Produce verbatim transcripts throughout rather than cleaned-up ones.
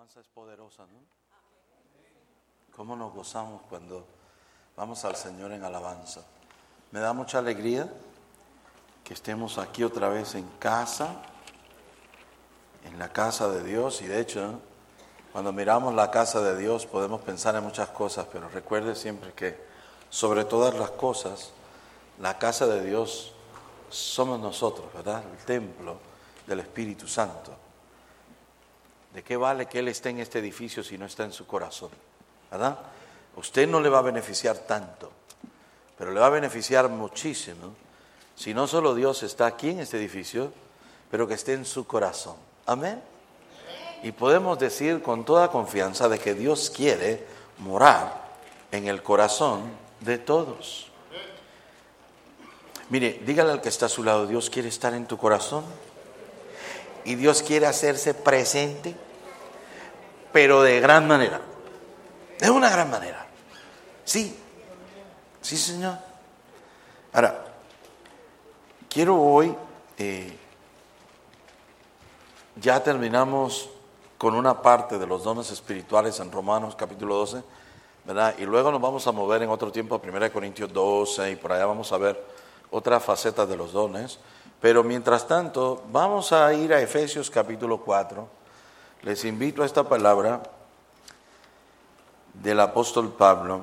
alabanza es poderosa, ¿no? ¿Cómo nos gozamos cuando vamos al Señor en alabanza? Me da mucha alegría que estemos aquí otra vez en casa, en la casa de Dios. Y de hecho, ¿no?, cuando miramos la casa de Dios podemos pensar en muchas cosas, pero recuerde siempre que sobre todas las cosas, la casa de Dios somos nosotros, ¿verdad? El templo del Espíritu Santo. ¿De qué vale que Él esté en este edificio si no está en su corazón? ¿Verdad? Usted no le va a beneficiar tanto, pero le va a beneficiar muchísimo si no solo Dios está aquí en este edificio, pero que esté en su corazón. Amén. Y podemos decir con toda confianza de que Dios quiere morar en el corazón de todos. Mire, dígale al que está a su lado, Dios quiere estar en tu corazón y Dios quiere hacerse presente, pero de gran manera, de una gran manera. Sí, sí, Señor. Ahora, quiero hoy, eh, ya terminamos con una parte de los dones espirituales en Romanos capítulo doce, ¿verdad? Y luego nos vamos a mover en otro tiempo a primera de Corintios doce y por allá vamos a ver otras facetas de los dones. Pero mientras tanto, vamos a ir a Efesios capítulo cuatro. Les invito a esta palabra del apóstol Pablo.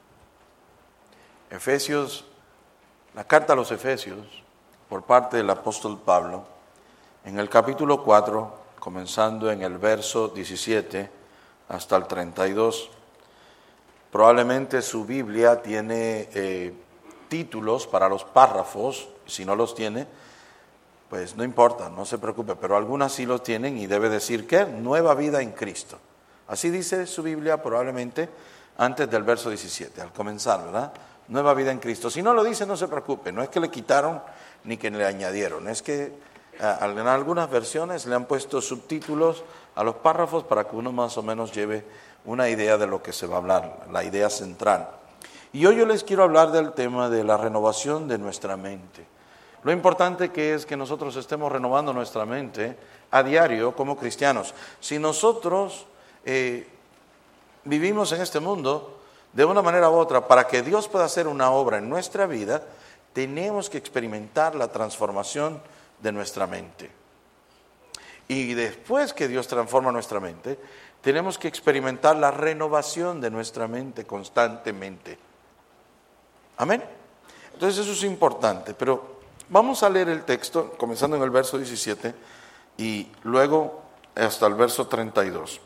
Efesios, la carta a los Efesios, por parte del apóstol Pablo, en el capítulo cuatro, comenzando en el verso diecisiete hasta el treinta y dos. Probablemente su Biblia tiene eh, títulos para los párrafos. Si no los tiene, pues no importa, no se preocupe, pero algunas sí los tienen y debe decir ¿qué? Nueva vida en Cristo. Así dice su Biblia probablemente antes del verso diecisiete, al comenzar, ¿verdad? Nueva vida en Cristo. Si no lo dice, no se preocupe, no es que le quitaron ni que le añadieron, es que en algunas versiones le han puesto subtítulos a los párrafos para que uno más o menos lleve una idea de lo que se va a hablar, la idea central. Y hoy yo les quiero hablar del tema de la renovación de nuestra mente. Lo importante que es que nosotros estemos renovando nuestra mente a diario como cristianos. Si nosotros eh, vivimos en este mundo de una manera u otra, para que Dios pueda hacer una obra en nuestra vida, tenemos que experimentar la transformación de nuestra mente. Y después que Dios transforma nuestra mente, tenemos que experimentar la renovación de nuestra mente constantemente. Amén. Entonces eso es importante, pero vamos a leer el texto, comenzando en el verso diecisiete y luego hasta el verso treinta y dos.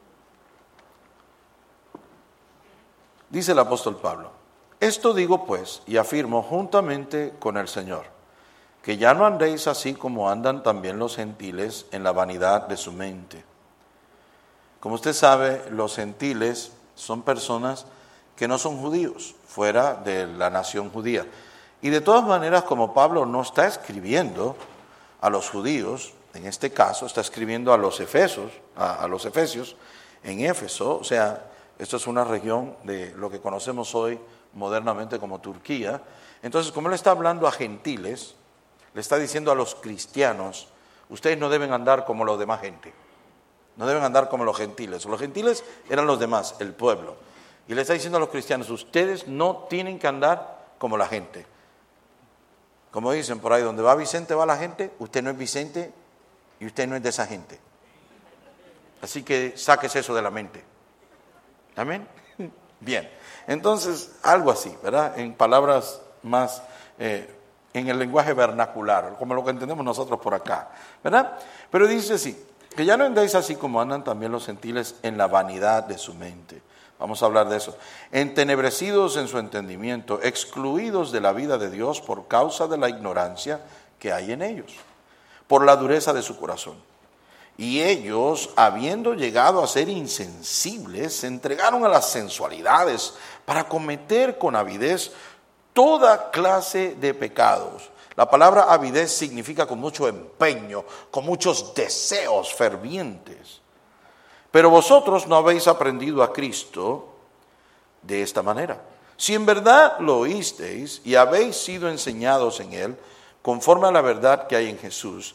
Dice el apóstol Pablo: esto digo pues, y afirmo juntamente con el Señor, que ya no andéis así como andan también los gentiles en la vanidad de su mente. Como usted sabe, los gentiles son personas que no son judíos, fuera de la nación judía. Y de todas maneras, como Pablo no está escribiendo a los judíos, en este caso está escribiendo a los efesios, a, a los efesios en Éfeso, o sea, esto es una región de lo que conocemos hoy modernamente como Turquía. Entonces, como él está hablando a gentiles, le está diciendo a los cristianos, ustedes no deben andar como los demás gente, no deben andar como los gentiles. Los gentiles eran los demás, el pueblo. Y le está diciendo a los cristianos, ustedes no tienen que andar como la gente. Como dicen por ahí, donde va Vicente va la gente, usted no es Vicente y usted no es de esa gente. Así que sáquese eso de la mente. ¿Amén? Bien, entonces algo así, ¿verdad? En palabras más, eh, en el lenguaje vernacular, como lo que entendemos nosotros por acá, ¿verdad? Pero dice así, que ya no andéis así como andan también los gentiles en la vanidad de su mente. Vamos a hablar de eso. Entenebrecidos en su entendimiento, excluidos de la vida de Dios por causa de la ignorancia que hay en ellos, por la dureza de su corazón. Y ellos, habiendo llegado a ser insensibles, se entregaron a las sensualidades para cometer con avidez toda clase de pecados. La palabra avidez significa con mucho empeño, con muchos deseos fervientes. Pero vosotros no habéis aprendido a Cristo de esta manera. Si en verdad lo oísteis y habéis sido enseñados en Él, conforme a la verdad que hay en Jesús,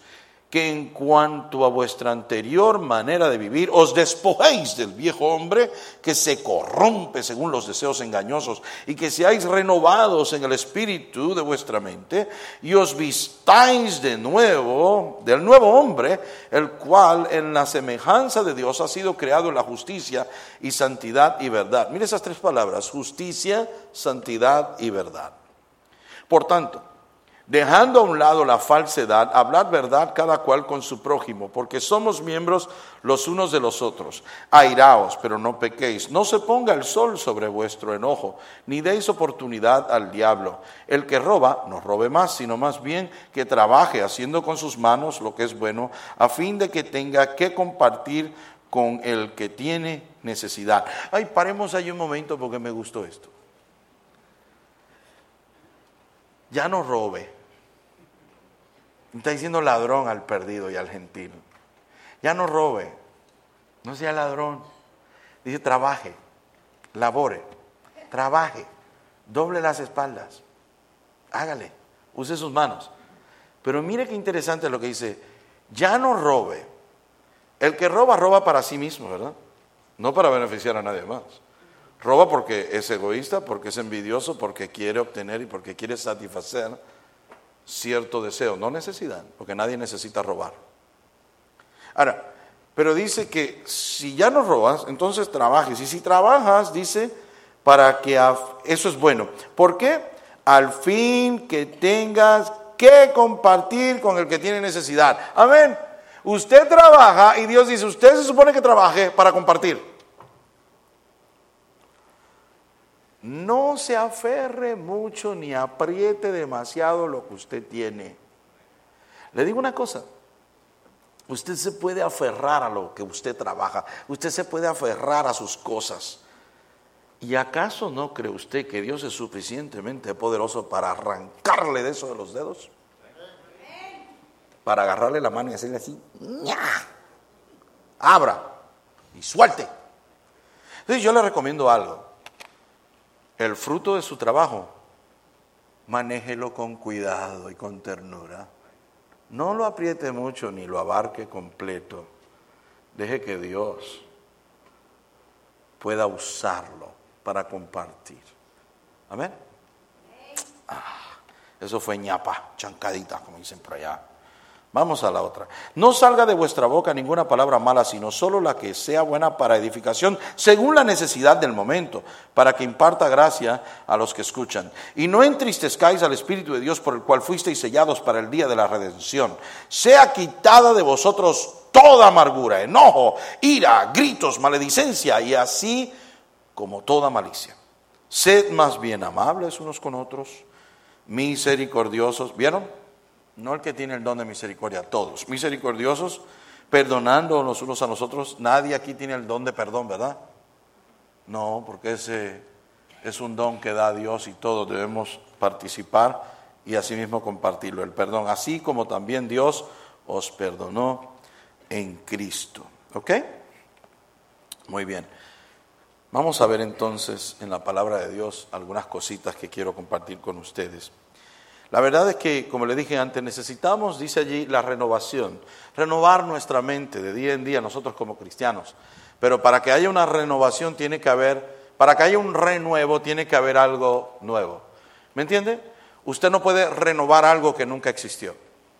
que en cuanto a vuestra anterior manera de vivir, os despojéis del viejo hombre que se corrompe según los deseos engañosos, y que seáis renovados en el espíritu de vuestra mente, y os vistáis de nuevo, del nuevo hombre, el cual en la semejanza de Dios ha sido creado en la justicia y santidad y verdad. Mire esas tres palabras: justicia, santidad y verdad. Por tanto, dejando a un lado la falsedad, hablad verdad cada cual con su prójimo, porque somos miembros los unos de los otros. Airaos, pero no pequéis. No se ponga el sol sobre vuestro enojo, ni deis oportunidad al diablo. El que roba, no robe más, sino más bien que trabaje, haciendo con sus manos lo que es bueno, a fin de que tenga que compartir con el que tiene necesidad. Ay, paremos ahí un momento porque me gustó esto. Ya no robe. Está diciendo ladrón al perdido y al gentil. Ya no robe, no sea ladrón. Dice trabaje, labore, trabaje, doble las espaldas, hágale, use sus manos. Pero mire qué interesante lo que dice: ya no robe. El que roba, roba para sí mismo, ¿verdad? No para beneficiar a nadie más. Roba porque es egoísta, porque es envidioso, porque quiere obtener y porque quiere satisfacer cierto deseo, no necesidad, porque nadie necesita robar. Ahora, pero dice que si ya no robas, entonces trabajes. Y si trabajas, dice, para que eso es bueno. ¿Por qué? Al fin que tengas que compartir con el que tiene necesidad. Amén. Usted trabaja y Dios dice, usted se supone que trabaje para compartir. No se aferre mucho ni apriete demasiado lo que usted tiene. Le digo una cosa, usted se puede aferrar a lo que usted trabaja, usted se puede aferrar a sus cosas. ¿Y acaso no cree usted que Dios es suficientemente poderoso para arrancarle de eso de los dedos? Para agarrarle la mano y hacerle así, ¡ña! Abra y suelte. Entonces yo le recomiendo algo. El fruto de su trabajo, manéjelo con cuidado y con ternura. No lo apriete mucho ni lo abarque completo. Deje que Dios pueda usarlo para compartir. Amén. Ah, eso fue ñapa, chancadita, como dicen por allá. Vamos a la otra. No salga de vuestra boca ninguna palabra mala, sino solo la que sea buena para edificación, según la necesidad del momento, para que imparta gracia a los que escuchan. Y no entristezcáis al Espíritu de Dios, por el cual fuisteis sellados para el día de la redención. Sea quitada de vosotros toda amargura, enojo, ira, gritos, maledicencia, y así como toda malicia. Sed más bien amables unos con otros, misericordiosos. ¿Vieron? No el que tiene el don de misericordia, todos. Misericordiosos, perdonando los unos a los otros. Nadie aquí tiene el don de perdón, ¿verdad? No, porque ese es un don que da Dios y todos debemos participar y asimismo compartirlo, el perdón. Así como también Dios os perdonó en Cristo. ¿Ok? Muy bien. Vamos a ver entonces en la palabra de Dios algunas cositas que quiero compartir con ustedes. La verdad es que, como le dije antes, necesitamos, dice allí, la renovación. Renovar nuestra mente de día en día, nosotros como cristianos. Pero para que haya una renovación tiene que haber, para que haya un renuevo tiene que haber algo nuevo. ¿Me entiende? Usted no puede renovar algo que nunca existió.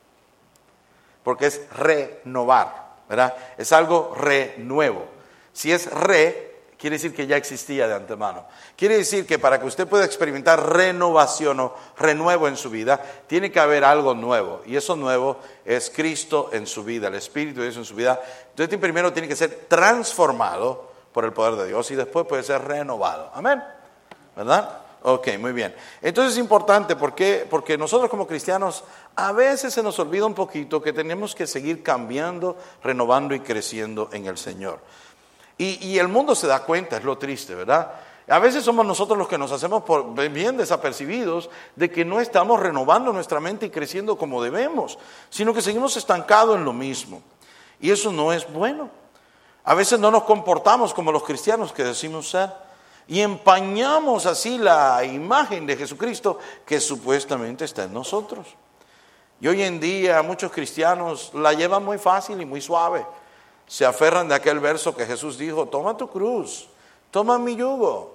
Porque es renovar, ¿verdad? Es algo renuevo. Si es re, quiere decir que ya existía de antemano. Quiere decir que para que usted pueda experimentar renovación o renuevo en su vida, tiene que haber algo nuevo. Y eso nuevo es Cristo en su vida, el Espíritu de Dios en su vida. Entonces primero tiene que ser transformado por el poder de Dios y después puede ser renovado. Amén. ¿Verdad? Ok, muy bien. Entonces es importante porque, porque nosotros como cristianos a veces se nos olvida un poquito que tenemos que seguir cambiando, renovando y creciendo en el Señor. Y, y el mundo se da cuenta, es lo triste, ¿verdad? A veces somos nosotros los que nos hacemos por, bien desapercibidos de que no estamos renovando nuestra mente y creciendo como debemos, sino que seguimos estancados en lo mismo. Y eso no es bueno. A veces no nos comportamos como los cristianos que decimos ser y empañamos así la imagen de Jesucristo que supuestamente está en nosotros. Y hoy en día muchos cristianos la llevan muy fácil y muy suave. Se aferran de aquel verso que Jesús dijo, toma tu cruz, toma mi yugo,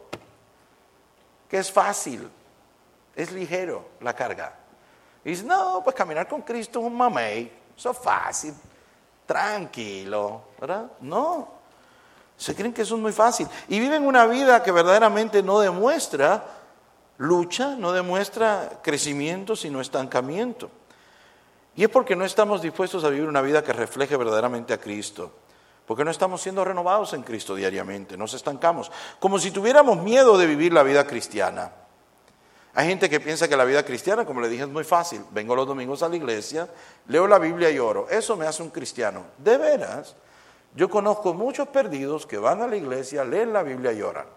que es fácil, es ligero la carga. Y dice, no, pues caminar con Cristo es un mamey, eso es fácil, tranquilo, ¿verdad? No, se creen que eso es muy fácil. Y viven una vida que verdaderamente no demuestra lucha, no demuestra crecimiento, sino estancamiento. Y es porque no estamos dispuestos a vivir una vida que refleje verdaderamente a Cristo. Porque no estamos siendo renovados en Cristo diariamente, nos estancamos. Como si tuviéramos miedo de vivir la vida cristiana. Hay gente que piensa que la vida cristiana, como le dije, es muy fácil. Vengo los domingos a la iglesia, leo la Biblia y oro. Eso me hace un cristiano. De veras, yo conozco muchos perdidos que van a la iglesia, leen la Biblia y oran.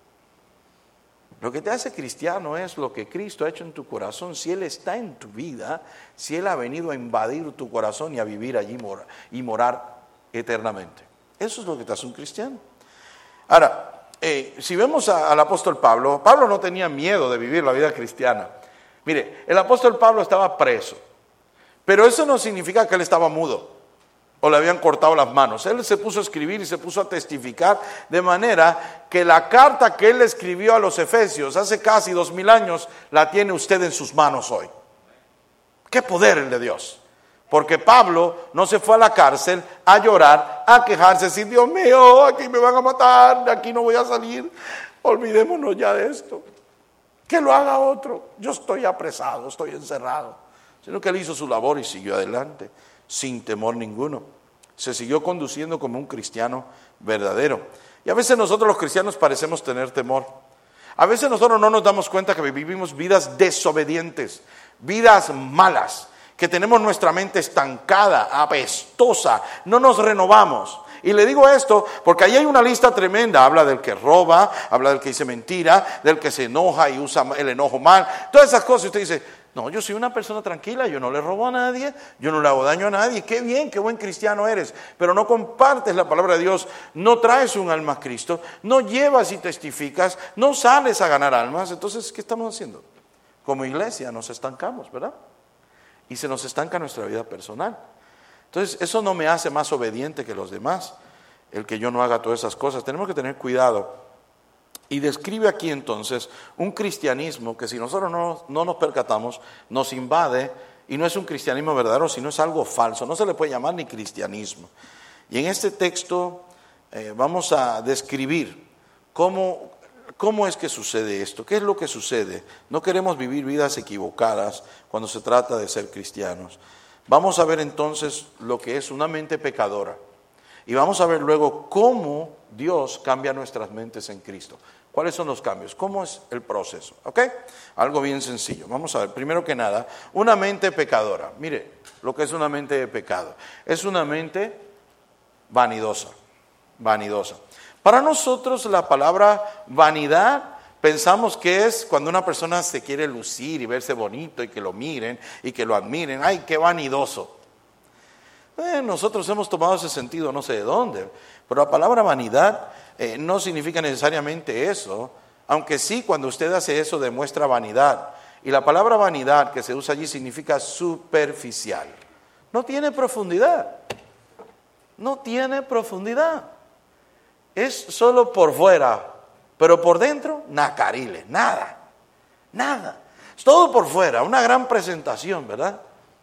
Lo que te hace cristiano es lo que Cristo ha hecho en tu corazón. Si Él está en tu vida, si Él ha venido a invadir tu corazón y a vivir allí mora, y morar eternamente. Eso es lo que te hace un cristiano. Ahora, eh, si vemos a, al apóstol Pablo, Pablo no tenía miedo de vivir la vida cristiana. Mire, el apóstol Pablo estaba preso, pero eso no significa que él estaba mudo o le habían cortado las manos. Él se puso a escribir y se puso a testificar, de manera que la carta que él escribió a los Efesios hace casi dos mil años, la tiene usted en sus manos hoy. ¡Qué poder el de Dios! Porque Pablo no se fue a la cárcel a llorar, a quejarse, si Dios mío, aquí me van a matar, de aquí no voy a salir, olvidémonos ya de esto, que lo haga otro, yo estoy apresado, estoy encerrado. Sino que él hizo su labor y siguió adelante, sin temor ninguno. Se siguió conduciendo como un cristiano verdadero. Y a veces nosotros los cristianos parecemos tener temor. A veces nosotros no nos damos cuenta que vivimos vidas desobedientes, vidas malas, que tenemos nuestra mente estancada, apestosa, no nos renovamos. Y le digo esto porque ahí hay una lista tremenda, habla del que roba, habla del que dice mentira, del que se enoja y usa el enojo mal, todas esas cosas. Y usted dice, no, yo soy una persona tranquila, yo no le robo a nadie, yo no le hago daño a nadie, qué bien, qué buen cristiano eres, pero no compartes la palabra de Dios, no traes un alma a Cristo, no llevas y testificas, no sales a ganar almas. Entonces, ¿qué estamos haciendo? Como iglesia nos estancamos, ¿verdad? Y se nos estanca nuestra vida personal. Entonces, eso no me hace más obediente que los demás, el que yo no haga todas esas cosas. Tenemos que tener cuidado. Y describe aquí entonces un cristianismo que si nosotros no, no nos percatamos, nos invade, y no es un cristianismo verdadero, sino es algo falso. No se le puede llamar ni cristianismo. Y en este texto eh, vamos a describir cómo... ¿Cómo es que sucede esto? ¿Qué es lo que sucede? No queremos vivir vidas equivocadas cuando se trata de ser cristianos. Vamos a ver entonces lo que es una mente pecadora. Y vamos a ver luego cómo Dios cambia nuestras mentes en Cristo. ¿Cuáles son los cambios? ¿Cómo es el proceso? ¿Ok? Algo bien sencillo. Vamos a ver, primero que nada, una mente pecadora. Mire, lo que es una mente de pecado. Es una mente vanidosa. Vanidosa. Para nosotros la palabra vanidad pensamos que es cuando una persona se quiere lucir y verse bonito y que lo miren y que lo admiren. ¡Ay, qué vanidoso! Eh, nosotros hemos tomado ese sentido no sé de dónde, pero la palabra vanidad eh, no significa necesariamente eso, aunque sí cuando usted hace eso demuestra vanidad. Y la palabra vanidad que se usa allí significa superficial. No tiene profundidad. No tiene profundidad. Es solo por fuera, pero por dentro, nacariles, nada, nada. Es todo por fuera, una gran presentación, ¿verdad?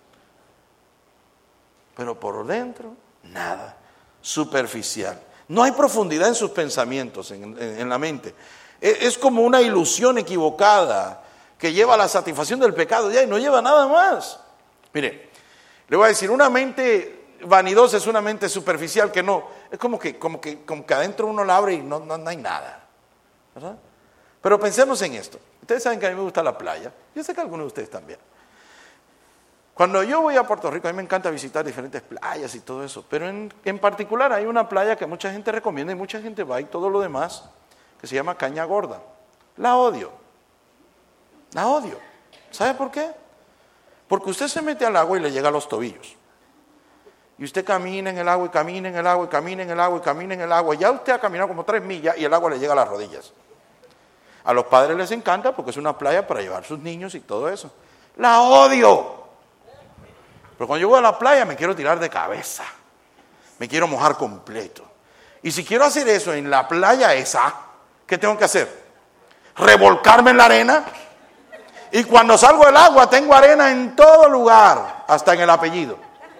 Pero por dentro, nada, superficial. No hay profundidad en sus pensamientos, en, en, en la mente. Es, es como una ilusión equivocada que lleva a la satisfacción del pecado ya y no lleva nada más. Mire, le voy a decir, una mente vanidosa es una mente superficial que no, es como que, como que, como que adentro uno la abre y no, no, no hay nada, ¿verdad? Pero pensemos en esto. Ustedes saben que a mí me gusta la playa, yo sé que algunos de ustedes también. Cuando yo voy a Puerto Rico, a mí me encanta visitar diferentes playas y todo eso, pero en, en particular hay una playa que mucha gente recomienda y mucha gente va y todo lo demás, que se llama Caña Gorda. La odio, la odio. ¿Sabe por qué? Porque usted se mete al agua y le llega a los tobillos. Y usted camina en el agua y camina en el agua y camina en el agua y camina en el agua. Ya usted ha caminado como tres millas y el agua le llega a las rodillas. A los padres les encanta porque es una playa para llevar sus niños y todo eso. ¡La odio! Pero cuando yo voy a la playa me quiero tirar de cabeza. Me quiero mojar completo. Y si quiero hacer eso en la playa esa, ¿qué tengo que hacer? Revolcarme en la arena. Y cuando salgo del agua tengo arena en todo lugar, hasta en el apellido.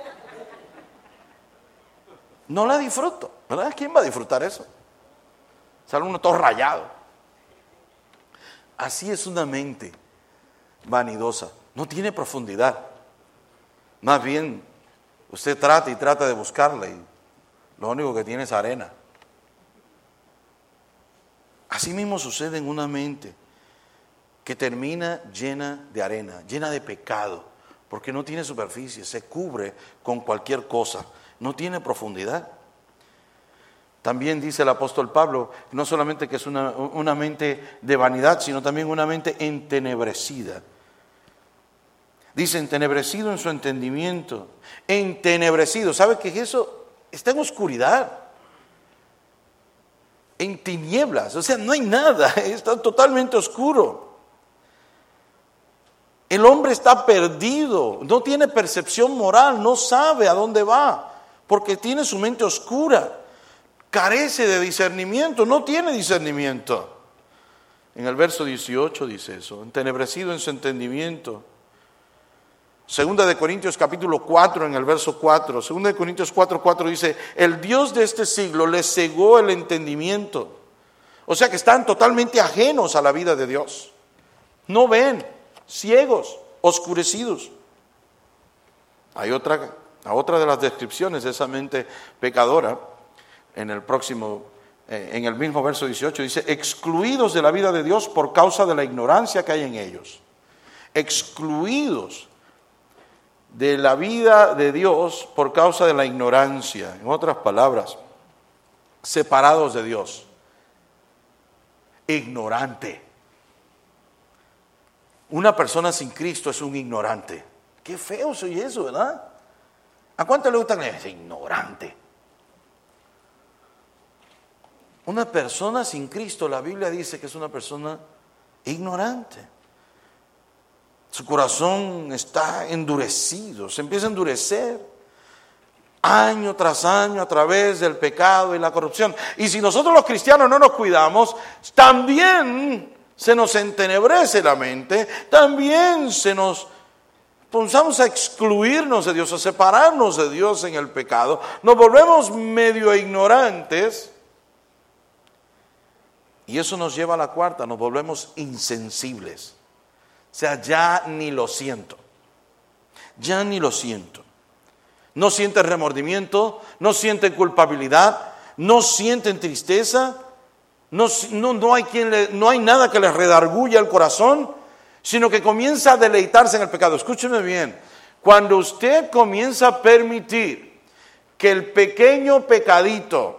No la disfruto, ¿verdad? ¿Quién va a disfrutar eso? Sale uno todo rayado. Así es una mente vanidosa. No tiene profundidad. Más bien, usted trata y trata de buscarla y lo único que tiene es arena. Así mismo sucede en una mente que termina llena de arena, llena de pecado, porque no tiene superficie, se cubre con cualquier cosa, no tiene profundidad. También dice el apóstol Pablo, no solamente que es una, una mente de vanidad, sino también una mente entenebrecida. Dice, entenebrecido en su entendimiento, entenebrecido. ¿Sabe qué es eso? Está en oscuridad, en tinieblas, o sea, no hay nada, está totalmente oscuro. El hombre está perdido, no tiene percepción moral, no sabe a dónde va, porque tiene su mente oscura, carece de discernimiento, no tiene discernimiento. En el verso dieciocho dice eso, entenebrecido en su entendimiento. Segunda de Corintios capítulo cuatro, en el verso cuatro, Segunda de Corintios cuatro, cuatro dice, el Dios de este siglo les cegó el entendimiento. O sea que están totalmente ajenos a la vida de Dios. No ven, ciegos, oscurecidos. Hay otra, a otra de las descripciones de esa mente pecadora, en el próximo, eh, en el mismo verso dieciocho, dice, excluidos de la vida de Dios por causa de la ignorancia que hay en ellos. Excluidos de la vida de Dios por causa de la ignorancia. En otras palabras, separados de Dios. Ignorante. Una persona sin Cristo es un ignorante. Qué feo soy eso, ¿verdad? ¿A cuánto le gusta que es ignorante? Una persona sin Cristo, la Biblia dice que es una persona ignorante. Su corazón está endurecido, se empieza a endurecer año tras año a través del pecado y la corrupción. Y si nosotros los cristianos no nos cuidamos, también se nos entenebrece la mente, también se nos comenzamos a excluirnos de Dios, a separarnos de Dios en el pecado, nos volvemos medio ignorantes y eso nos lleva a la cuarta, nos volvemos insensibles. O sea, ya ni lo siento, ya ni lo siento. No sienten remordimiento, no sienten culpabilidad, no sienten tristeza, no, no, no, hay quien le, no hay nada que les redarguya el corazón, sino que comienza a deleitarse en el pecado. Escúcheme bien, cuando usted comienza a permitir que el pequeño pecadito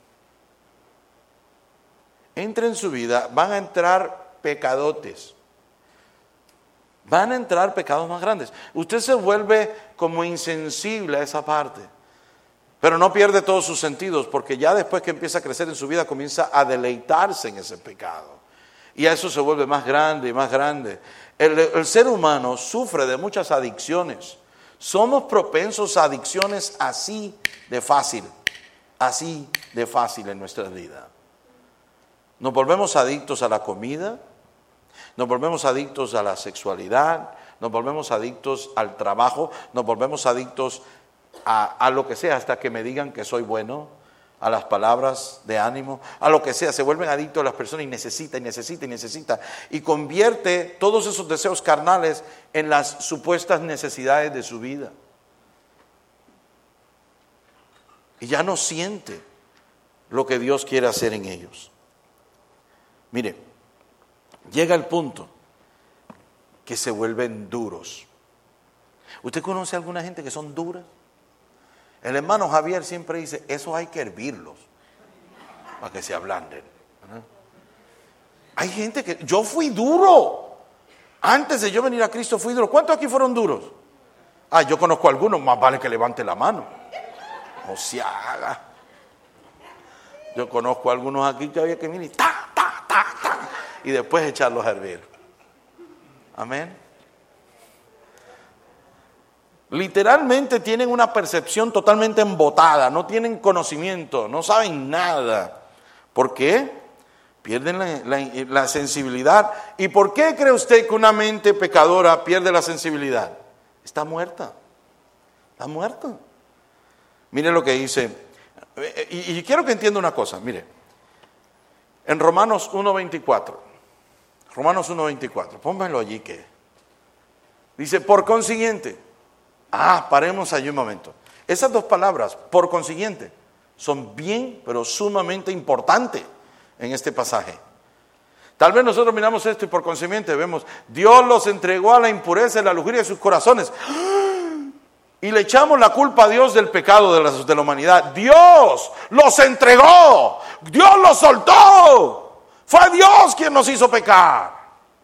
entre en su vida, van a entrar pecadotes. Van a entrar pecados más grandes. Usted se vuelve como insensible a esa parte, pero no pierde todos sus sentidos, porque ya después que empieza a crecer en su vida, comienza a deleitarse en ese pecado. Y a eso se vuelve más grande y más grande. El, el ser humano sufre de muchas adicciones. Somos propensos a adicciones así de fácil, así de fácil en nuestra vida. Nos volvemos adictos a la comida, nos volvemos adictos a la sexualidad, nos volvemos adictos al trabajo, nos volvemos adictos a, a lo que sea, hasta que me digan que soy bueno, a las palabras de ánimo, a lo que sea. Se vuelven adictos a las personas y necesita, y necesita, y necesita. Y convierte todos esos deseos carnales en las supuestas necesidades de su vida. Y ya no siente lo que Dios quiere hacer en ellos. Mire, llega el punto que se vuelven duros. ¿Usted conoce a alguna gente que son duras? El hermano Javier siempre dice, eso hay que hervirlos para que se ablanden. ¿Verdad? Hay gente que, yo fui duro. Antes de yo venir a Cristo fui duro. ¿Cuántos aquí fueron duros? Ah, yo conozco a algunos, más vale que levante la mano. No se haga. Yo conozco a algunos aquí que había que venir y ta, ta, ta, ta, y después echarlos a hervir. Amén. Literalmente tienen una percepción totalmente embotada, no tienen conocimiento, no saben nada. ¿Por qué? Pierden la, la, la sensibilidad. ¿Y por qué cree usted que una mente pecadora pierde la sensibilidad? Está muerta. Está muerta. Mire lo que dice. Y, y quiero que entienda una cosa. Mire. En Romanos uno veinticuatro. Romanos uno veinticuatro. Pónganlo allí que. Dice, por consiguiente. Ah, paremos allí un momento. Esas dos palabras, por consiguiente, son bien, pero sumamente importantes en este pasaje. Tal vez nosotros miramos esto y por consiguiente vemos, Dios los entregó a la impureza y la lujuria de sus corazones. Y le echamos la culpa a Dios del pecado de la, de la humanidad. Dios los entregó. Dios los soltó. Fue Dios quien nos hizo pecar.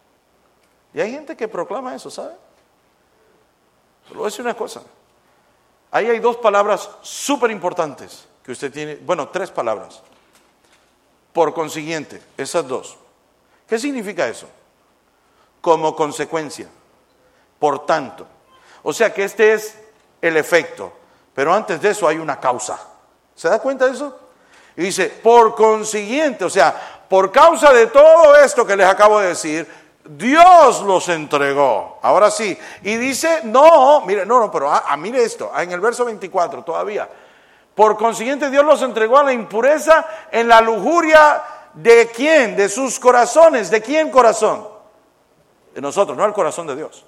Y hay gente que proclama eso, ¿sabe? Pero voy a decir una cosa. Ahí hay dos palabras súper importantes que usted tiene. Bueno, tres palabras. Por consiguiente, esas dos. ¿Qué significa eso? Como consecuencia. Por tanto. O sea que este es el efecto. Pero antes de eso hay una causa. ¿Se da cuenta de eso? Y dice, por consiguiente, o sea, por causa de todo esto que les acabo de decir, Dios los entregó. Ahora sí. Y dice, no, mire, no, no, pero ah, ah, mire esto, en el verso veinticuatro todavía. Por consiguiente, Dios los entregó a la impureza en la lujuria de quién, de sus corazones. ¿De quién corazón? De nosotros, no el corazón de Dios.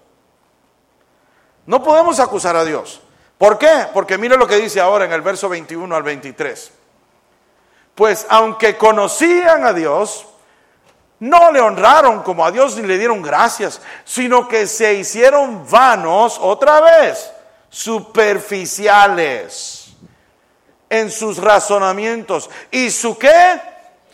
No podemos acusar a Dios. ¿Por qué? Porque mire lo que dice ahora en el verso veintiuno al veintitrés. Pues aunque conocían a Dios, no le honraron como a Dios ni le dieron gracias, sino que se hicieron vanos, otra vez, superficiales en sus razonamientos. ¿Y su qué?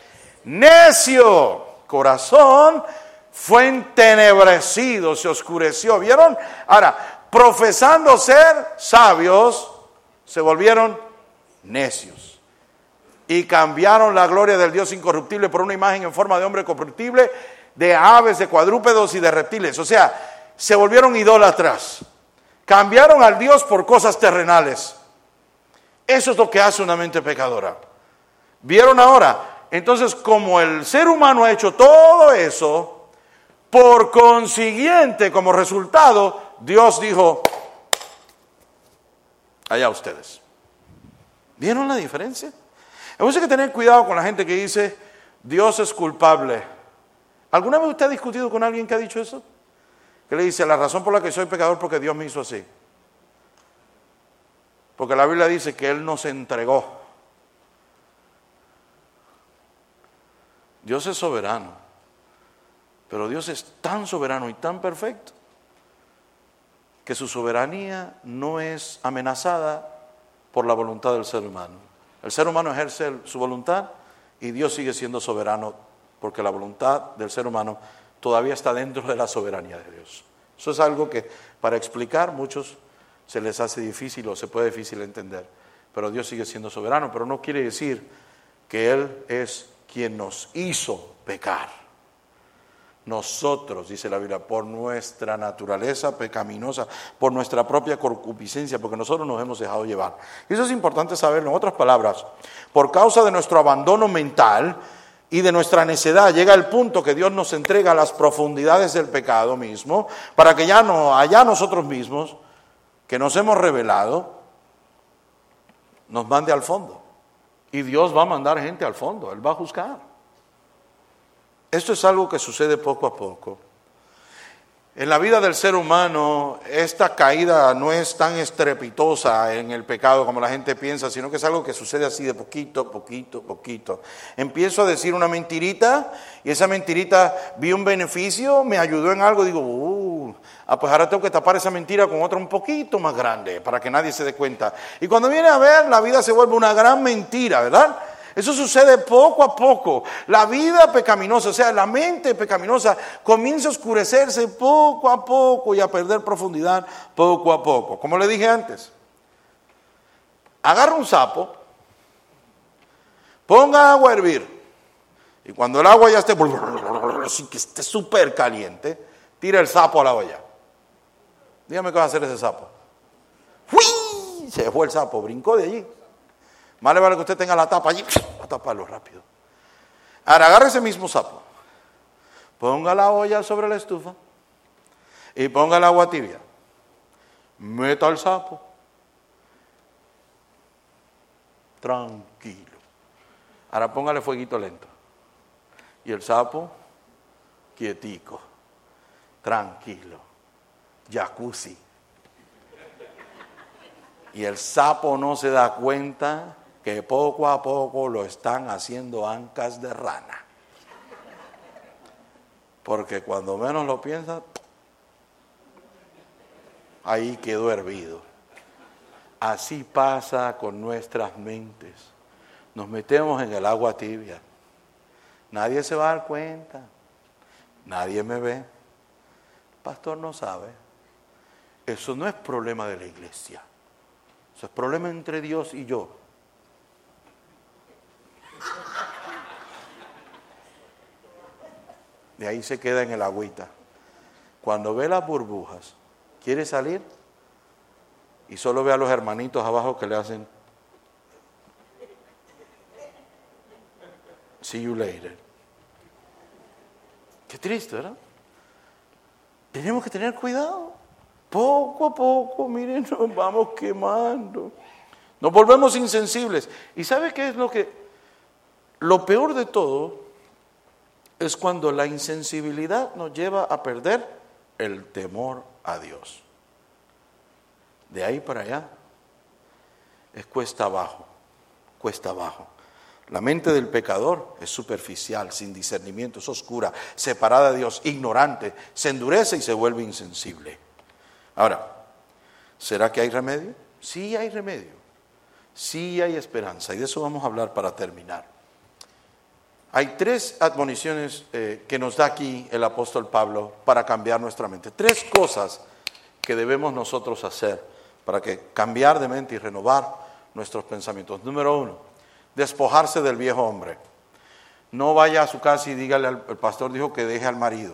Necio corazón fue entenebrecido, se oscureció. ¿Vieron? Ahora, profesando ser sabios, se volvieron necios. Y cambiaron la gloria del Dios incorruptible por una imagen en forma de hombre corruptible, de aves, de cuadrúpedos y de reptiles. O sea, se volvieron idólatras. Cambiaron al Dios por cosas terrenales. Eso es lo que hace una mente pecadora. ¿Vieron ahora? Entonces, como el ser humano ha hecho todo eso, por consiguiente, como resultado, Dios dijo, allá ustedes. ¿Vieron la diferencia? Hay que tener cuidado con la gente que dice, Dios es culpable. ¿Alguna vez usted ha discutido con alguien que ha dicho eso? Que le dice, la razón por la que soy pecador es porque Dios me hizo así. Porque la Biblia dice que Él nos entregó. Dios es soberano. Pero Dios es tan soberano y tan perfecto que su soberanía no es amenazada por la voluntad del ser humano. El ser humano ejerce su voluntad y Dios sigue siendo soberano porque la voluntad del ser humano todavía está dentro de la soberanía de Dios. Eso es algo que para explicar muchos se les hace difícil o se puede difícil entender. Pero Dios sigue siendo soberano, pero no quiere decir que Él es quien nos hizo pecar. Nosotros, dice la Biblia, por nuestra naturaleza pecaminosa, por nuestra propia concupiscencia, porque nosotros nos hemos dejado llevar. Y eso es importante saberlo. En otras palabras, por causa de nuestro abandono mental y de nuestra necedad, llega el punto que Dios nos entrega a las profundidades del pecado mismo, para que ya no, allá nosotros mismos, que nos hemos revelado, nos mande al fondo. Y Dios va a mandar gente al fondo, Él va a juzgar. Esto es algo que sucede poco a poco. En la vida del ser humano, esta caída no es tan estrepitosa en el pecado como la gente piensa, sino que es algo que sucede así de poquito, poquito, poquito. Empiezo a decir una mentirita y esa mentirita vi un beneficio, me ayudó en algo, digo, uh, ah, pues ahora tengo que tapar esa mentira con otra un poquito más grande para que nadie se dé cuenta. Y cuando viene a ver, la vida se vuelve una gran mentira, ¿verdad? Eso sucede poco a poco. La vida pecaminosa, o sea, la mente pecaminosa comienza a oscurecerse poco a poco y a perder profundidad poco a poco. Como le dije antes, agarra un sapo, ponga agua a hervir y cuando el agua ya esté, así que esté súper caliente, tira el sapo a la olla. Dígame qué va a hacer ese sapo. ¡Uy! Se dejó el sapo, brincó de allí. Más le vale que usted tenga la tapa allí, a taparlo rápido. Ahora agarre ese mismo sapo, ponga la olla sobre la estufa y ponga el agua tibia. Meta al sapo. Tranquilo. Ahora póngale fueguito lento. Y el sapo, quietico, tranquilo. Jacuzzi. Y el sapo no se da cuenta que poco a poco lo están haciendo ancas de rana. Porque cuando menos lo piensa, ahí quedó hervido. Así pasa con nuestras mentes. Nos metemos en el agua tibia. Nadie se va a dar cuenta. Nadie me ve. El pastor no sabe. Eso no es problema de la iglesia. Eso es problema entre Dios y yo. De ahí se queda en el agüita. Cuando ve las burbujas, quiere salir y solo ve a los hermanitos abajo que le hacen see you later. Qué triste, ¿verdad? Tenemos que tener cuidado. Poco a poco, miren, nos vamos quemando. Nos volvemos insensibles. ¿Y sabe qué es lo que? Lo peor de todo es cuando la insensibilidad nos lleva a perder el temor a Dios. De ahí para allá es cuesta abajo, cuesta abajo. La mente del pecador es superficial, sin discernimiento, es oscura, separada de Dios, ignorante, se endurece y se vuelve insensible. Ahora, ¿será que hay remedio? Sí hay remedio, sí hay esperanza, y de eso vamos a hablar para terminar. Hay tres admoniciones eh, que nos da aquí el apóstol Pablo para cambiar nuestra mente. Tres cosas que debemos nosotros hacer para que cambiar de mente y renovar nuestros pensamientos. Número uno, despojarse del viejo hombre. No vaya a su casa y dígale al el pastor dijo que deje al marido,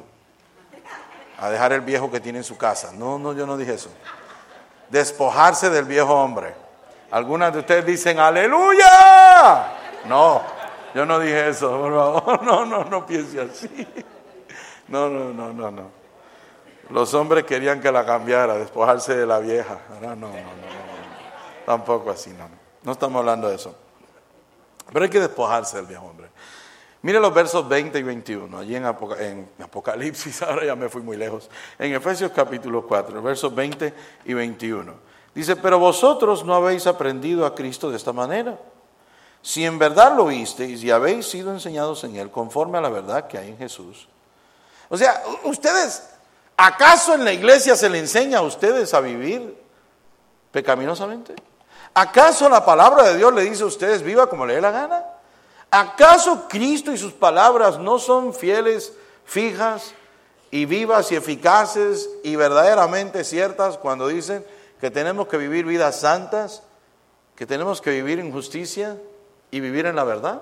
a dejar el viejo que tiene en su casa. No, no, yo no dije eso. Despojarse del viejo hombre. Algunas de ustedes dicen ¡aleluya! No, yo no dije eso, por favor. No, no, no piense así. No, no, no, no, no. Los hombres querían que la cambiara, despojarse de la vieja. No, no, no, no, no, no. Tampoco así, no. No estamos hablando de eso. Pero hay que despojarse del viejo hombre. Mire los versos veinte y veintiuno, allí en, Apoc- en Apocalipsis, ahora ya me fui muy lejos. En Efesios capítulo cuatro, versos veinte y veintiuno. Dice, pero vosotros no habéis aprendido a Cristo de esta manera. Si en verdad lo oísteis y habéis sido enseñados en Él, conforme a la verdad que hay en Jesús. O sea, ustedes, ¿acaso en la iglesia se le enseña a ustedes a vivir pecaminosamente? ¿Acaso la palabra de Dios le dice a ustedes viva como le dé la gana? ¿Acaso Cristo y sus palabras no son fieles, fijas y vivas y eficaces y verdaderamente ciertas cuando dicen que tenemos que vivir vidas santas, que tenemos que vivir en justicia y vivir en la verdad?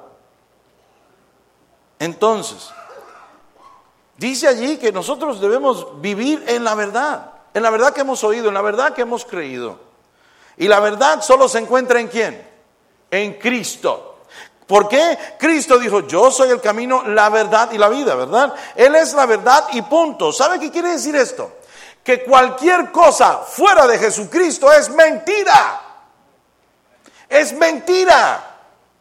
Entonces, dice allí que nosotros debemos vivir en la verdad, en la verdad que hemos oído, en la verdad que hemos creído. Y la verdad solo se encuentra ¿en quién? En Cristo. ¿Por qué? Cristo dijo, yo soy el camino, la verdad y la vida, ¿verdad? Él es la verdad y punto. ¿Sabe qué quiere decir esto? Que cualquier cosa fuera de Jesucristo es mentira. Es mentira.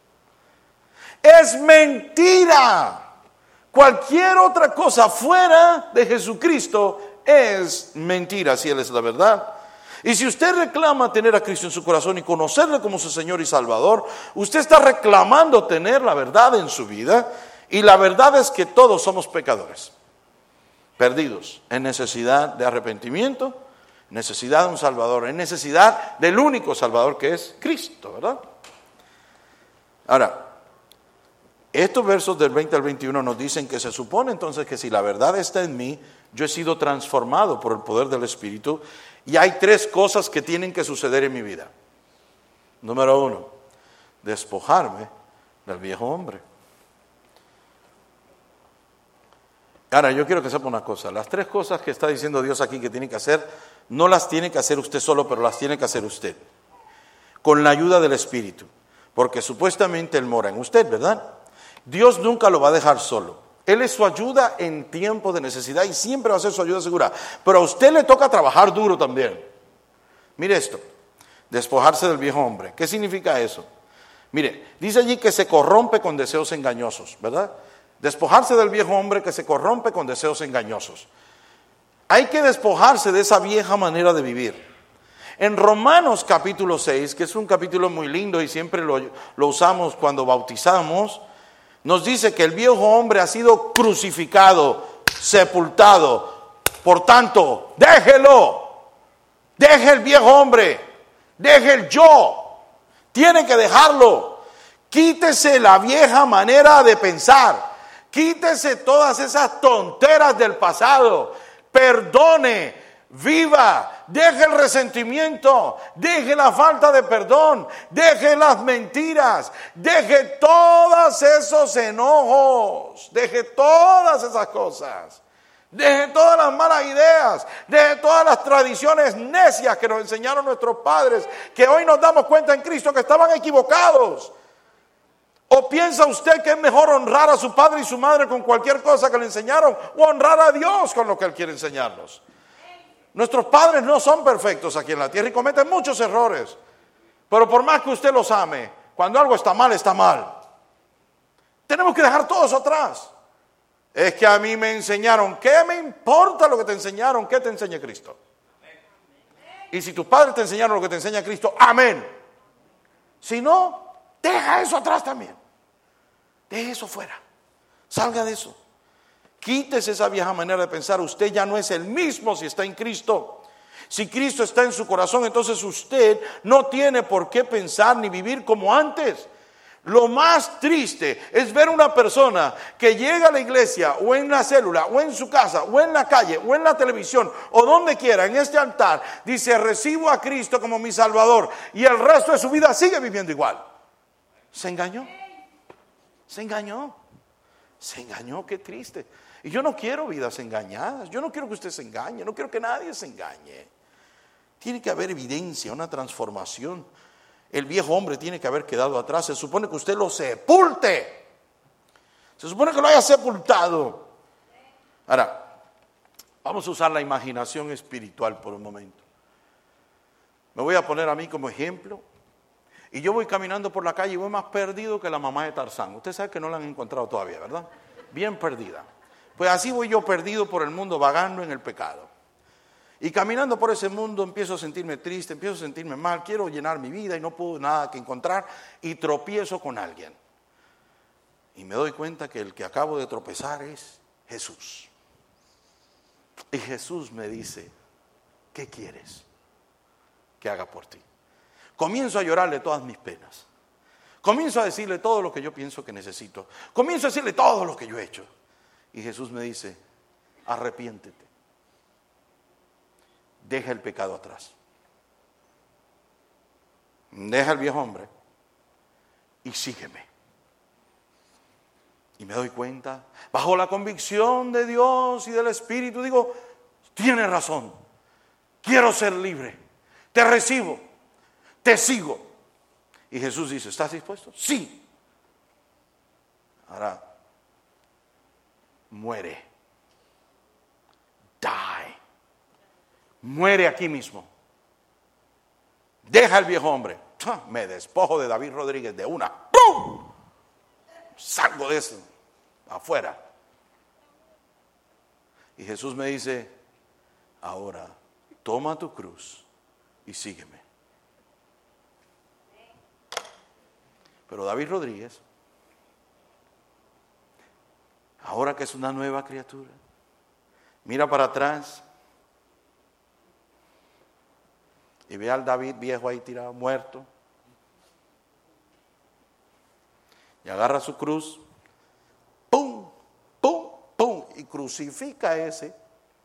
Es mentira. Cualquier otra cosa fuera de Jesucristo es mentira, si Él es la verdad. Y si usted reclama tener a Cristo en su corazón y conocerle como su Señor y Salvador, usted está reclamando tener la verdad en su vida. Y la verdad es que todos somos pecadores, perdidos, en necesidad de arrepentimiento, necesidad de un Salvador, en necesidad del único Salvador que es Cristo, ¿verdad? Ahora, estos versos del veinte al veintiuno nos dicen que se supone entonces que si la verdad está en mí, yo he sido transformado por el poder del Espíritu. Y hay tres cosas que tienen que suceder en mi vida. Número uno, despojarme del viejo hombre. Ahora, yo quiero que sepa una cosa. Las tres cosas que está diciendo Dios aquí que tiene que hacer, no las tiene que hacer usted solo, pero las tiene que hacer usted. Con la ayuda del Espíritu. Porque supuestamente Él mora en usted, ¿verdad? Dios nunca lo va a dejar solo. Él es su ayuda en tiempo de necesidad y siempre va a ser su ayuda segura. Pero a usted le toca trabajar duro también. Mire esto, despojarse del viejo hombre. ¿Qué significa eso? Mire, dice allí que se corrompe con deseos engañosos, ¿verdad? Despojarse del viejo hombre que se corrompe con deseos engañosos. Hay que despojarse de esa vieja manera de vivir. En Romanos capítulo seis, que es un capítulo muy lindo y siempre lo, lo usamos cuando bautizamos, nos dice que el viejo hombre ha sido crucificado, sepultado. Por tanto, déjelo. Deje el viejo hombre. Deje el yo. Tiene que dejarlo. Quítese la vieja manera de pensar. Quítese todas esas tonteras del pasado. Perdone. Viva, deje el resentimiento, deje la falta de perdón, deje las mentiras, deje todos esos enojos, deje todas esas cosas, deje todas las malas ideas, deje todas las tradiciones necias que nos enseñaron nuestros padres, que hoy nos damos cuenta en Cristo que estaban equivocados. ¿O piensa usted que es mejor honrar a su padre y su madre con cualquier cosa que le enseñaron o honrar a Dios con lo que Él quiere enseñarnos? Nuestros padres no son perfectos aquí en la tierra y cometen muchos errores. Pero por más que usted los ame, cuando algo está mal, está mal. Tenemos que dejar todo eso atrás. Es que a mí me enseñaron. ¿Qué me importa lo que te enseñaron? ¿Qué te enseña Cristo? Y si tus padres te enseñaron lo que te enseña Cristo, amén. Si no, deja eso atrás también. Deje eso fuera. Salga de eso. Quítese esa vieja manera de pensar. Usted ya no es el mismo si está en Cristo. Si Cristo está en su corazón, entonces usted no tiene por qué pensar ni vivir como antes. Lo más triste es ver una persona que llega a la iglesia o en la célula o en su casa o en la calle o en la televisión o donde quiera, en este altar, dice recibo a Cristo como mi Salvador y el resto de su vida sigue viviendo igual. Se engañó. Se engañó. Se engañó, qué triste. Y yo no quiero vidas engañadas. Yo no quiero que usted se engañe. No quiero que nadie se engañe. Tiene que haber evidencia, una transformación. El viejo hombre tiene que haber quedado atrás. Se supone que usted lo sepulte. Se supone que lo haya sepultado. Ahora, vamos a usar la imaginación espiritual por un momento. Me voy a poner a mí como ejemplo. Y yo voy caminando por la calle y voy más perdido que la mamá de Tarzán. Usted sabe que no la han encontrado todavía, ¿verdad? Bien perdida. Pues así voy yo perdido por el mundo, vagando en el pecado. Y caminando por ese mundo empiezo a sentirme triste, empiezo a sentirme mal, quiero llenar mi vida y no puedo nada que encontrar y tropiezo con alguien. Y me doy cuenta que el que acabo de tropezar es Jesús. Y Jesús me dice, ¿qué quieres que haga por ti? Comienzo a llorarle todas mis penas. Comienzo a decirle todo lo que yo pienso que necesito. Comienzo a decirle todo lo que yo he hecho. Y Jesús me dice, arrepiéntete. Deja el pecado atrás. Deja el viejo hombre y sígueme. Y me doy cuenta, bajo la convicción de Dios y del Espíritu, digo, tienes razón. Quiero ser libre. Te recibo. Te sigo. Y Jesús dice, ¿estás dispuesto? Sí. Ahora, muere. Die. Muere aquí mismo. Deja el viejo hombre. Me despojo de David Rodríguez de una. ¡Pum! Salgo de eso. Afuera. Y Jesús me dice, ahora, toma tu cruz y sígueme. Pero David Rodríguez, ahora que es una nueva criatura, mira para atrás y ve al David viejo ahí tirado, muerto, y agarra su cruz, pum, pum, pum, y crucifica a ese.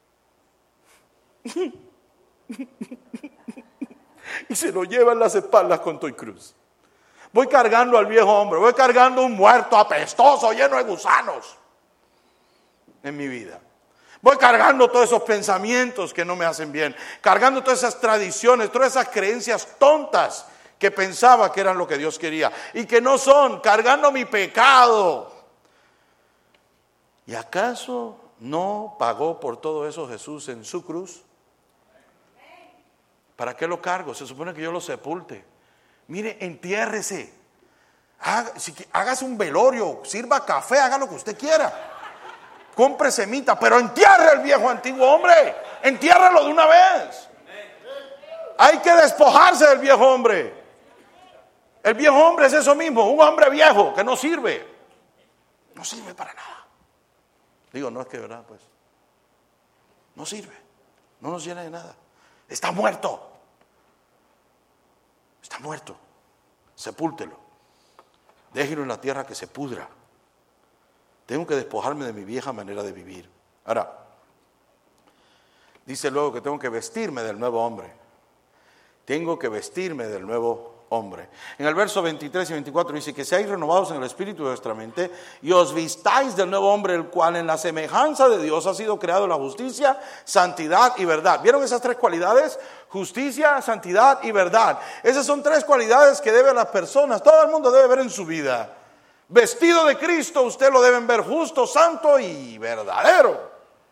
Y se lo lleva en las espaldas con tu cruz. Voy cargando al viejo hombre, voy cargando un muerto apestoso, lleno de gusanos. en mi vida. Voy cargando todos esos pensamientos que no me hacen bien, cargando todas esas tradiciones, todas esas creencias tontas que pensaba que eran lo que Dios quería y que no son, cargando mi pecado. ¿Y acaso no pagó por todo eso Jesús en su cruz? ¿Para qué lo cargo? Se supone que yo lo sepulte. Mire, entiérrese. Haga, si, hágase un velorio, sirva café, haga lo que usted quiera. Compre semita, pero entierre el viejo antiguo hombre. Entiérrelo de una vez. Hay que despojarse del viejo hombre. El viejo hombre es eso mismo, un hombre viejo que no sirve. No sirve para nada. Digo, no es que verdad, pues. No sirve. No nos llena de nada. Está muerto. Está muerto. Sepúltelo. Déjelo en la tierra que se pudra. Tengo que despojarme de mi vieja manera de vivir. Ahora, dice luego que tengo que vestirme del nuevo hombre. Tengo que vestirme del nuevo hombre. En el verso veintitrés y veinticuatro dice que seáis renovados en el espíritu de vuestra mente y os vistáis del nuevo hombre, el cual en la semejanza de Dios ha sido creado la justicia, santidad y verdad. ¿Vieron esas tres cualidades? Justicia, santidad y verdad. Esas son tres cualidades que deben las personas, todo el mundo debe ver en su vida. Vestido de Cristo, usted lo deben ver justo, santo y verdadero.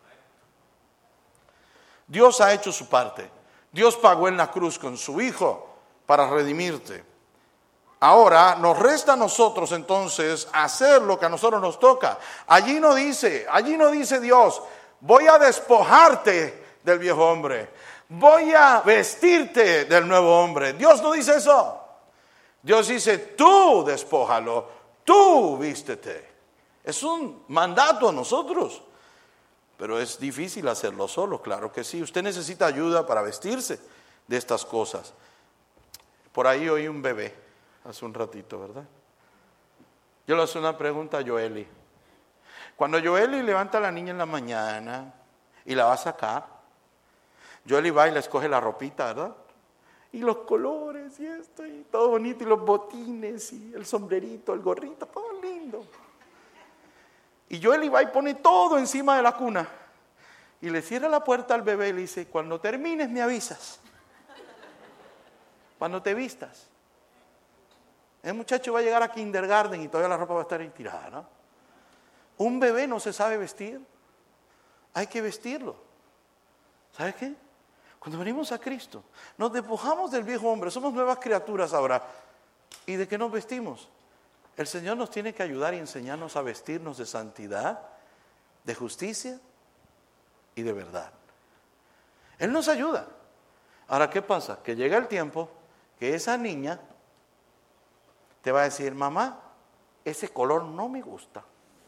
Dios ha hecho su parte. Dios pagó en la cruz con su Hijo para redimirte. Ahora nos resta a nosotros entonces hacer lo que a nosotros nos toca. Allí no dice, allí no dice Dios, voy a despojarte del viejo hombre, voy a vestirte del nuevo hombre. Dios no dice eso. Dios dice, tú despójalo, tú vístete. Es un mandato a nosotros, pero es difícil hacerlo solo, claro que sí. Usted necesita ayuda para vestirse de estas cosas. Por ahí oí un bebé hace un ratito, ¿verdad? Yo le hice una pregunta a Joeli. Cuando Joeli levanta a la niña en la mañana y la va a sacar, Joeli va y le escoge la ropita, ¿verdad? Y los colores y esto y todo bonito, y los botines y el sombrerito, el gorrito, todo lindo. Y Joeli va y pone todo encima de la cuna y le cierra la puerta al bebé y le dice, cuando termines me avisas, cuando te vistas. El muchacho va a llegar a kindergarten y todavía la ropa va a estar ahí tirada, ¿no? Un bebé no se sabe vestir, hay que vestirlo. ¿Sabe qué? Cuando venimos a Cristo, nos despojamos del viejo hombre, somos nuevas criaturas ahora. ¿Y de qué nos vestimos? El Señor nos tiene que ayudar y enseñarnos a vestirnos de santidad, de justicia y de verdad. Él nos ayuda. Ahora, ¿qué pasa? Que llega el tiempo que esa niña te va a decir, mamá, ese color no me gusta.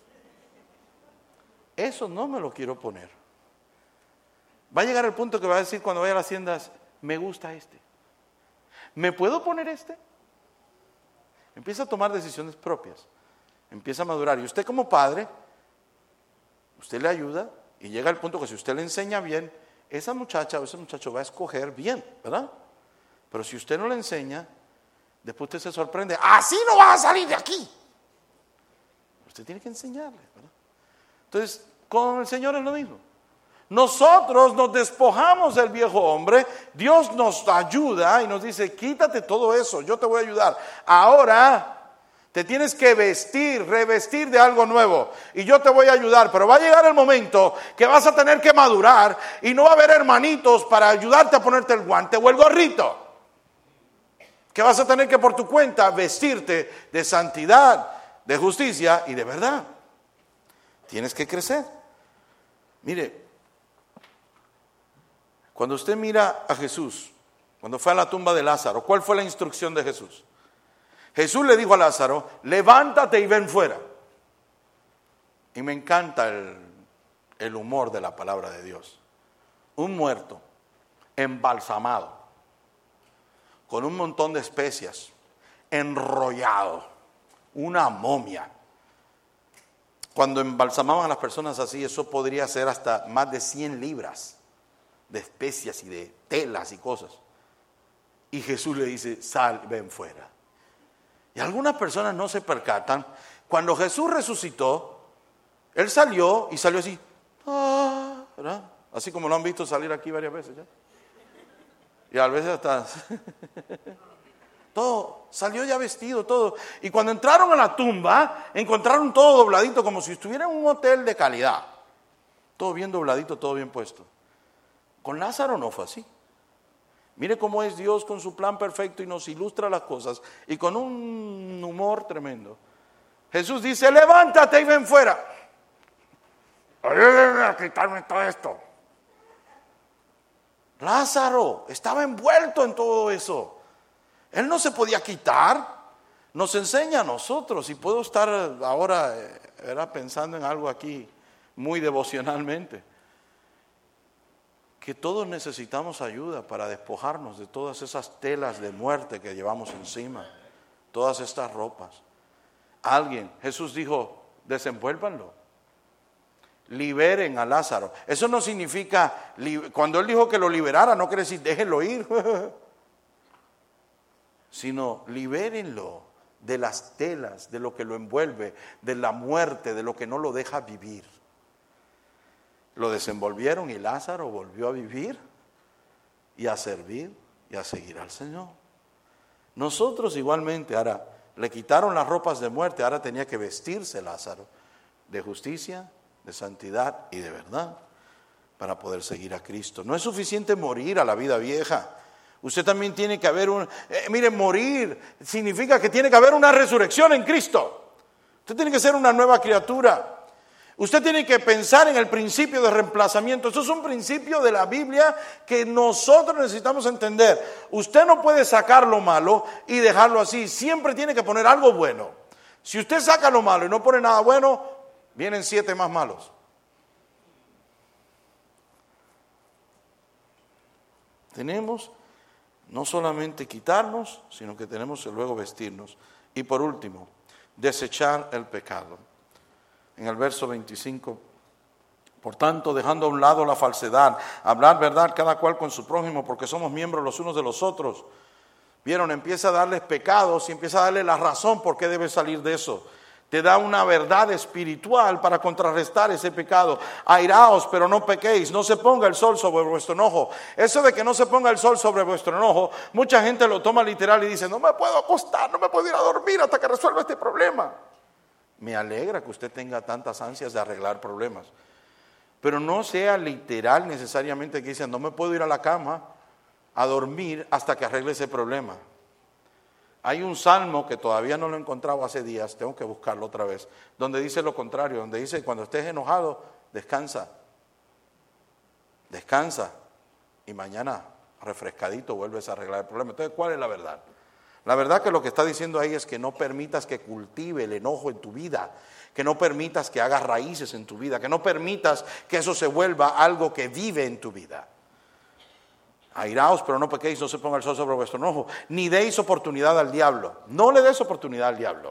Eso no me lo quiero poner. Va a llegar el punto que va a decir cuando vaya a las tiendas, me gusta este. ¿Me puedo poner este? Empieza a tomar decisiones propias. Empieza a madurar. Y usted como padre, usted le ayuda y llega al punto que si usted le enseña bien, esa muchacha o ese muchacho va a escoger bien, ¿verdad? Pero si usted no le enseña, después usted se sorprende, así no vas a salir de aquí. Usted tiene que enseñarle, ¿verdad? Entonces, con el Señor es lo mismo. Nosotros nos despojamos del viejo hombre, Dios nos ayuda y nos dice, quítate todo eso, yo te voy a ayudar. Ahora te tienes que vestir, revestir de algo nuevo y yo te voy a ayudar, pero va a llegar el momento que vas a tener que madurar y no va a haber hermanitos para ayudarte a ponerte el guante o el gorrito. Que vas a tener que por tu cuenta vestirte de santidad, de justicia y de verdad. Tienes que crecer. Mire, cuando usted mira a Jesús, cuando fue a la tumba de Lázaro, ¿cuál fue la instrucción de Jesús? Jesús le dijo a Lázaro, levántate y ven fuera. Y me encanta el, el humor de la palabra de Dios. Un muerto, embalsamado, con un montón de especias, enrollado, una momia. Cuando embalsamaban a las personas así, eso podría ser hasta más de cien libras de especias y de telas y cosas. Y Jesús le dice, sal, ven fuera. Y algunas personas no se percatan. Cuando Jesús resucitó, Él salió y salió así, ah, ¿verdad? Así como lo han visto salir aquí varias veces ya. Y a veces hasta... todo, salió ya vestido, todo. Y cuando entraron a la tumba, encontraron todo dobladito, como si estuviera en un hotel de calidad. Todo bien dobladito, todo bien puesto. Con Lázaro no fue así. Mire cómo es Dios con su plan perfecto y nos ilustra las cosas. Y con un humor tremendo. Jesús dice, levántate y ven fuera. Ayúdenme a quitarme todo esto. Lázaro estaba envuelto en todo eso. Él no se podía quitar. Nos enseña a nosotros, y puedo estar ahora era pensando en algo aquí muy devocionalmente, que todos necesitamos ayuda para despojarnos de todas esas telas de muerte que llevamos encima, todas estas ropas. Alguien, Jesús dijo, desenvuélvanlo, liberen a Lázaro. Eso no significa, cuando Él dijo que lo liberara, no quiere decir déjenlo ir, sino libérenlo de las telas, de lo que lo envuelve, de la muerte, de lo que no lo deja vivir. Lo desenvolvieron y Lázaro volvió a vivir y a servir y a seguir al Señor. Nosotros igualmente, ahora le quitaron las ropas de muerte, ahora tenía que vestirse Lázaro de justicia, de santidad y de verdad para poder seguir a Cristo. No es suficiente morir a la vida vieja. Usted también tiene que haber un... Eh, mire, morir significa que tiene que haber una resurrección en Cristo. Usted tiene que ser una nueva criatura. Usted tiene que pensar en el principio de reemplazamiento. Eso es un principio de la Biblia que nosotros necesitamos entender. Usted no puede sacar lo malo y dejarlo así. Siempre tiene que poner algo bueno. Si usted saca lo malo y no pone nada bueno, vienen siete más malos. Tenemos no solamente quitarnos, sino que tenemos que luego vestirnos. Y por último, desechar el pecado. En el verso veinticinco, por tanto, dejando a un lado la falsedad, hablar verdad cada cual con su prójimo, porque somos miembros los unos de los otros. Vieron, empieza a darles pecados y empieza a darle la razón por qué debe salir de eso. Te da una verdad espiritual para contrarrestar ese pecado. Airaos, pero no pequéis, no se ponga el sol sobre vuestro enojo. Eso de que no se ponga el sol sobre vuestro enojo, mucha gente lo toma literal y dice, no me puedo acostar, no me puedo ir a dormir hasta que resuelva este problema. Me alegra que usted tenga tantas ansias de arreglar problemas, pero no sea literal necesariamente que dice, no me puedo ir a la cama a dormir hasta que arregle ese problema. Hay un salmo que todavía no lo he encontrado hace días, tengo que buscarlo otra vez, donde dice lo contrario, donde dice, cuando estés enojado, descansa, descansa, y mañana refrescadito vuelves a arreglar el problema. Entonces, ¿cuál es la verdad? La verdad que lo que está diciendo ahí es que no permitas que cultive el enojo en tu vida, que no permitas que haga raíces en tu vida, que no permitas que eso se vuelva algo que vive en tu vida. Airaos, pero no pequéis, no se ponga el sol sobre vuestro enojo, ni deis oportunidad al diablo. No le des oportunidad al diablo.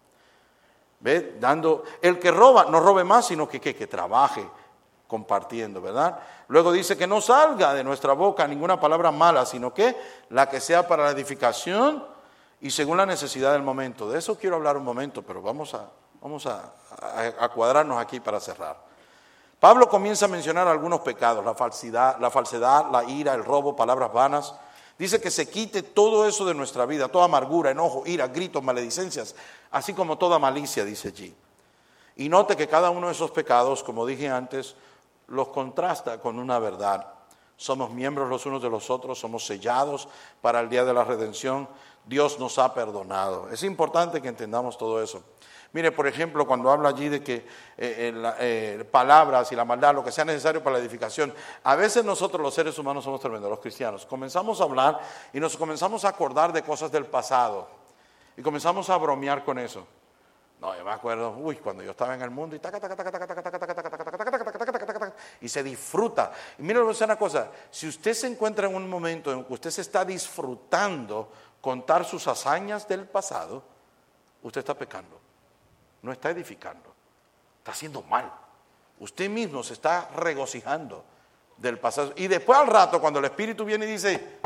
¿Ve? Dando, el que roba, no robe más, sino que, que, que trabaje compartiendo, ¿verdad? Luego dice que no salga de nuestra boca ninguna palabra mala, sino que la que sea para la edificación y según la necesidad del momento. De eso quiero hablar un momento, pero vamos a, vamos a, a, a cuadrarnos aquí para cerrar. Pablo comienza a mencionar algunos pecados, la falsedad, la falsedad, la ira, el robo, palabras vanas. Dice que se quite todo eso de nuestra vida, toda amargura, enojo, ira, gritos, maledicencias, así como toda malicia, dice allí. Y note que cada uno de esos pecados, como dije antes, los contrasta con una verdad. Somos miembros los unos de los otros, somos sellados para el día de la redención. Dios nos ha perdonado. Es importante que entendamos todo eso. Mire, por ejemplo, cuando habla allí de que eh, eh, eh, palabras y la maldad, lo que sea necesario para la edificación, a veces nosotros los seres humanos somos tremendos, los cristianos. Comenzamos a hablar y nos comenzamos a acordar de cosas del pasado y comenzamos a bromear con eso. No, yo me acuerdo, uy, cuando yo estaba en el mundo y taca, taca, taca, taca, taca, taca, taca, taca, taca, taca, taca, taca, taca, taca, taca, y se disfruta. Y mire, voy a decir una cosa, si usted se encuentra en un momento en que usted se está disfrutando contar sus hazañas del pasado, usted está pecando, no está edificando, está haciendo mal. Usted mismo se está regocijando del pasado. Y después al rato, cuando el Espíritu viene y dice,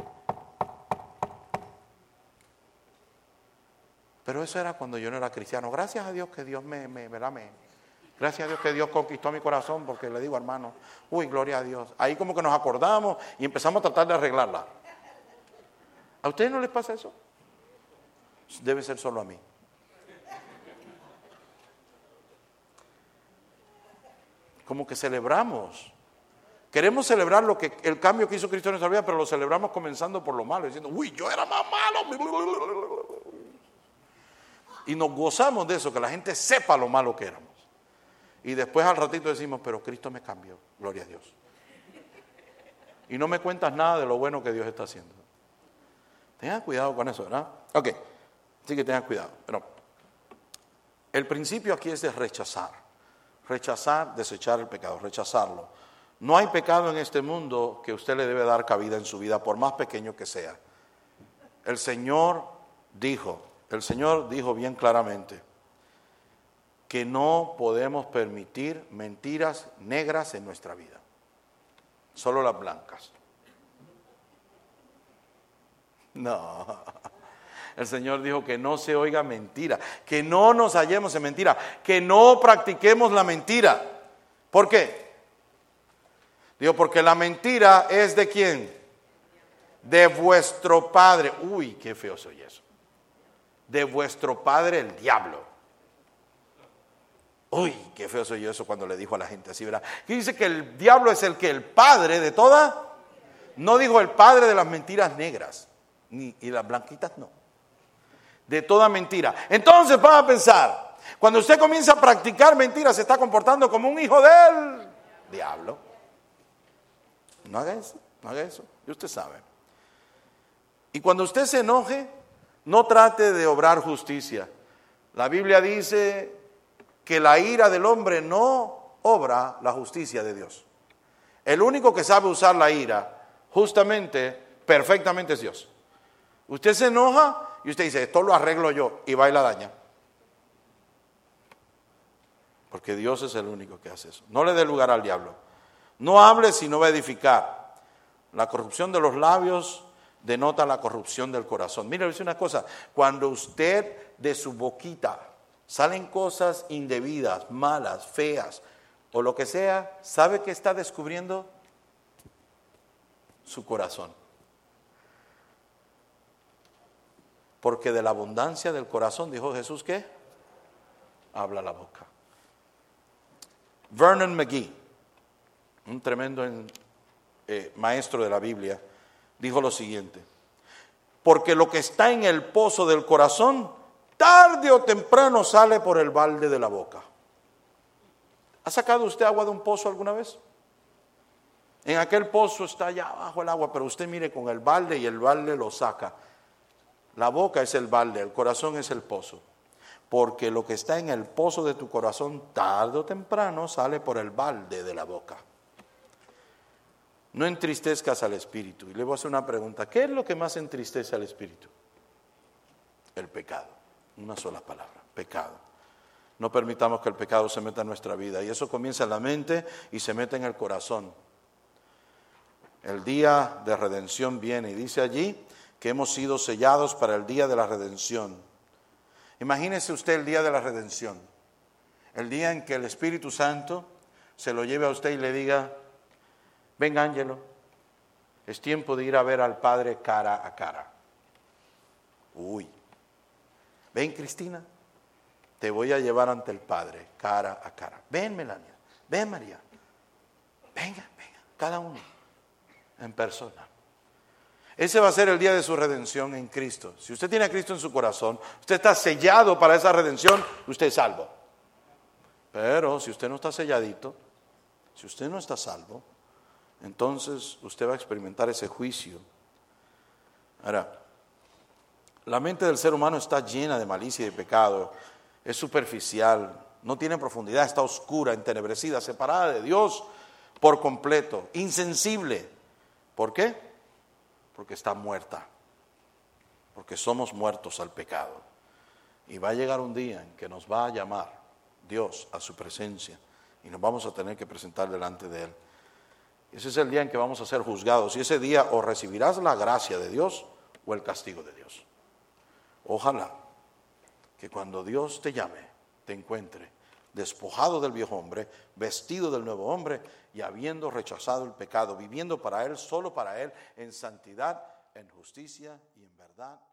pero eso era cuando yo no era cristiano. Gracias a Dios que Dios me, me, me, me Gracias a Dios que Dios conquistó mi corazón, porque le digo, hermano, uy, gloria a Dios. Ahí como que nos acordamos y empezamos a tratar de arreglarla. ¿A ustedes no les pasa eso? Debe ser solo a mí. Como que celebramos. Queremos celebrar lo que el cambio que hizo Cristo en nuestra vida, pero lo celebramos comenzando por lo malo, diciendo, uy, yo era más malo. Y nos gozamos de eso, que la gente sepa lo malo que éramos. Y después al ratito decimos, pero Cristo me cambió, gloria a Dios. Y no me cuentas nada de lo bueno que Dios está haciendo. Tengan cuidado con eso, ¿verdad? Ok, así que tengan cuidado. Pero el principio aquí es de rechazar. Rechazar, desechar el pecado, rechazarlo. No hay pecado en este mundo que usted le debe dar cabida en su vida, por más pequeño que sea. El Señor dijo, el Señor dijo bien claramente que no podemos permitir mentiras negras en nuestra vida, solo las blancas. No, el Señor dijo que no se oiga mentira, que no nos hallemos en mentira, que no practiquemos la mentira. ¿Por qué? Digo, porque la mentira es ¿de quién? De vuestro padre. Uy, qué feo soy eso. De vuestro padre el diablo. Uy, qué feo soy yo eso cuando le dijo a la gente así, ¿verdad? Que dice que el diablo es el que el padre de toda. No dijo el padre de las mentiras negras, ni y las blanquitas no. De toda mentira. Entonces vamos a pensar, cuando usted comienza a practicar mentiras, se está comportando como un hijo del diablo. No haga eso, no haga eso, y usted sabe. Y cuando usted se enoje, no trate de obrar justicia. La Biblia dice que la ira del hombre no obra la justicia de Dios. El único que sabe usar la ira, justamente, perfectamente es Dios. Usted se enoja y usted dice, esto lo arreglo yo, y va y la daña. Porque Dios es el único que hace eso. No le dé lugar al diablo. No hable si no va a edificar. La corrupción de los labios denota la corrupción del corazón. Mire, le voy a decir una cosa. Cuando usted de su boquita salen cosas indebidas, malas, feas, o lo que sea, ¿sabe qué está descubriendo? Su corazón. Porque de la abundancia del corazón, dijo Jesús, ¿qué? Habla la boca. Vernon McGee, un tremendo eh, maestro de la Biblia, dijo lo siguiente: porque lo que está en el pozo del corazón, tarde o temprano sale por el balde de la boca. ¿Ha sacado usted agua de un pozo alguna vez? En aquel pozo está allá abajo el agua, pero usted mire con el balde y el balde lo saca. La boca es el balde, el corazón es el pozo. Porque lo que está en el pozo de tu corazón, tarde o temprano, sale por el balde de la boca. No entristezcas al espíritu. Y le voy a hacer una pregunta. ¿Qué es lo que más entristece al espíritu? El pecado. Una sola palabra, pecado. No permitamos que el pecado se meta en nuestra vida. Y eso comienza en la mente y se mete en el corazón. El día de redención viene y dice allí que hemos sido sellados para el día de la redención. Imagínese usted el día de la redención, el día en que el Espíritu Santo se lo lleve a usted y le diga: venga, Ángelo, es tiempo de ir a ver al Padre cara a cara. Uy, ven, Cristina, te voy a llevar ante el Padre cara a cara. Ven, Melania, ven, María, venga, venga, cada uno en persona. Ese va a ser el día de su redención en Cristo. Si usted tiene a Cristo en su corazón, usted está sellado para esa redención, usted es salvo. Pero si usted no está selladito, si usted no está salvo, entonces usted va a experimentar ese juicio. Ahora, la mente del ser humano está llena de malicia y de pecado, es superficial, no tiene profundidad, está oscura, entenebrecida, separada de Dios por completo, insensible. ¿Por qué? Porque está muerta, porque somos muertos al pecado. Y va a llegar un día en que nos va a llamar Dios a su presencia y nos vamos a tener que presentar delante de Él. Ese es el día en que vamos a ser juzgados, y ese día o recibirás la gracia de Dios o el castigo de Dios. Ojalá que cuando Dios te llame, te encuentre despojado del viejo hombre, vestido del nuevo hombre y habiendo rechazado el pecado, viviendo para Él, solo para Él, en santidad, en justicia y en verdad.